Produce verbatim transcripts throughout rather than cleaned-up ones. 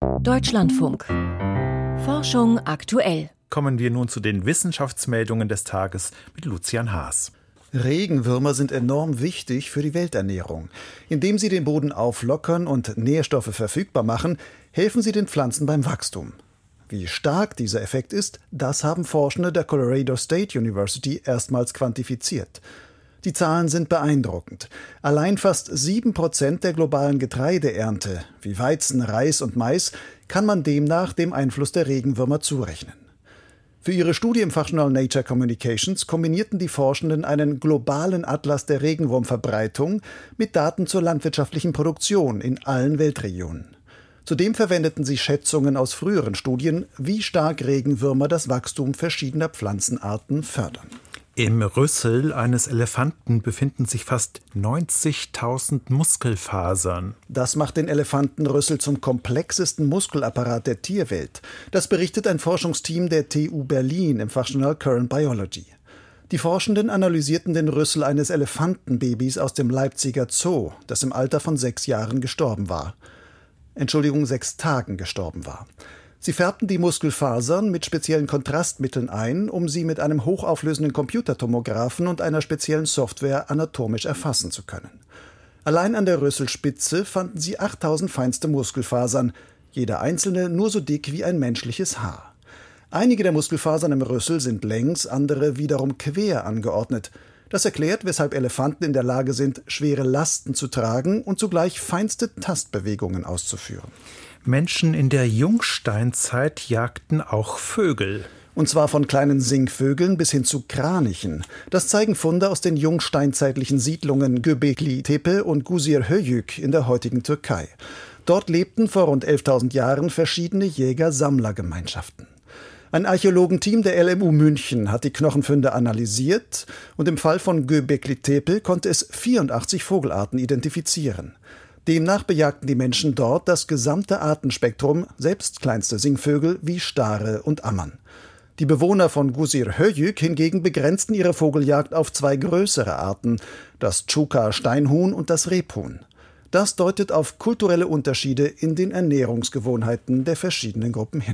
Deutschlandfunk. Forschung aktuell. Kommen wir nun zu den Wissenschaftsmeldungen des Tages mit Lucian Haas. Regenwürmer sind enorm wichtig für die Welternährung. Indem sie den Boden auflockern und Nährstoffe verfügbar machen, helfen sie den Pflanzen beim Wachstum. Wie stark dieser Effekt ist, das haben Forschende der Colorado State University erstmals quantifiziert. Die Zahlen sind beeindruckend. Allein fast sieben Prozent der globalen Getreideernte, wie Weizen, Reis und Mais, kann man demnach dem Einfluss der Regenwürmer zurechnen. Für ihre Studie im Fachjournal Nature Communications kombinierten die Forschenden einen globalen Atlas der Regenwurmverbreitung mit Daten zur landwirtschaftlichen Produktion in allen Weltregionen. Zudem verwendeten sie Schätzungen aus früheren Studien, wie stark Regenwürmer das Wachstum verschiedener Pflanzenarten fördern. Im Rüssel eines Elefanten befinden sich fast neunzigtausend Muskelfasern. Das macht den Elefantenrüssel zum komplexesten Muskelapparat der Tierwelt. Das berichtet ein Forschungsteam der T U Berlin im Fachjournal Current Biology. Die Forschenden analysierten den Rüssel eines Elefantenbabys aus dem Leipziger Zoo, das im Alter von sechs Jahren gestorben war. Entschuldigung, sechs Tagen gestorben war. Sie färbten die Muskelfasern mit speziellen Kontrastmitteln ein, um sie mit einem hochauflösenden Computertomographen und einer speziellen Software anatomisch erfassen zu können. Allein an der Rüsselspitze fanden sie achttausend feinste Muskelfasern, jede einzelne nur so dick wie ein menschliches Haar. Einige der Muskelfasern im Rüssel sind längs, andere wiederum quer angeordnet. Das erklärt, weshalb Elefanten in der Lage sind, schwere Lasten zu tragen und zugleich feinste Tastbewegungen auszuführen. Menschen in der Jungsteinzeit jagten auch Vögel. Und zwar von kleinen Singvögeln bis hin zu Kranichen. Das zeigen Funde aus den jungsteinzeitlichen Siedlungen Göbekli Tepe und Gusir-Höyük in der heutigen Türkei. Dort lebten vor rund elftausend Jahren verschiedene Jäger-Sammler-Gemeinschaften. Ein Archäologenteam der L M U München hat die Knochenfunde analysiert und im Fall von Göbekli Tepe konnte es vierundachtzig Vogelarten identifizieren. Demnach bejagten die Menschen dort das gesamte Artenspektrum, selbst kleinste Singvögel wie Stare und Ammern. Die Bewohner von Gusir-Höyük hingegen begrenzten ihre Vogeljagd auf zwei größere Arten, das Chuka-Steinhuhn und das Rebhuhn. Das deutet auf kulturelle Unterschiede in den Ernährungsgewohnheiten der verschiedenen Gruppen hin.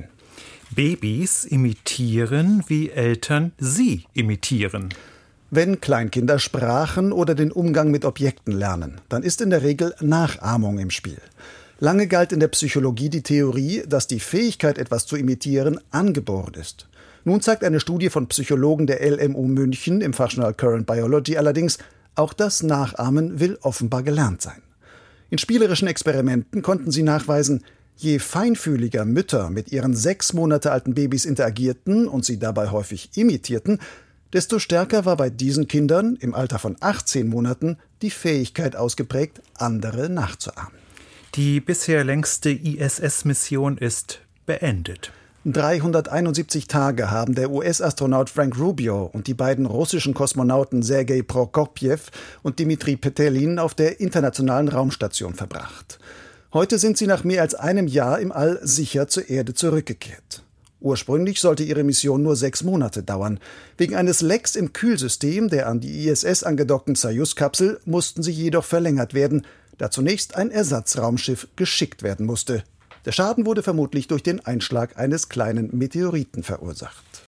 Babys imitieren, wie Eltern sie imitieren. Wenn Kleinkinder Sprachen oder den Umgang mit Objekten lernen, dann ist in der Regel Nachahmung im Spiel. Lange galt in der Psychologie die Theorie, dass die Fähigkeit, etwas zu imitieren, angeboren ist. Nun zeigt eine Studie von Psychologen der L M U München im Fachjournal Current Biology allerdings, auch das Nachahmen will offenbar gelernt sein. In spielerischen Experimenten konnten sie nachweisen, je feinfühliger Mütter mit ihren sechs Monate alten Babys interagierten und sie dabei häufig imitierten, desto stärker war bei diesen Kindern im Alter von achtzehn Monaten die Fähigkeit ausgeprägt, andere nachzuahmen. Die bisher längste I S S-Mission ist beendet. dreihunderteinundsiebzig Tage haben der U S-Astronaut Frank Rubio und die beiden russischen Kosmonauten Sergei Prokopjew und Dmitri Petelin auf der Internationalen Raumstation verbracht. Heute sind sie nach mehr als einem Jahr im All sicher zur Erde zurückgekehrt. Ursprünglich sollte ihre Mission nur sechs Monate dauern. Wegen eines Lecks im Kühlsystem der an die I S S angedockten Soyuz-Kapsel mussten sie jedoch verlängert werden, da zunächst ein Ersatzraumschiff geschickt werden musste. Der Schaden wurde vermutlich durch den Einschlag eines kleinen Meteoriten verursacht.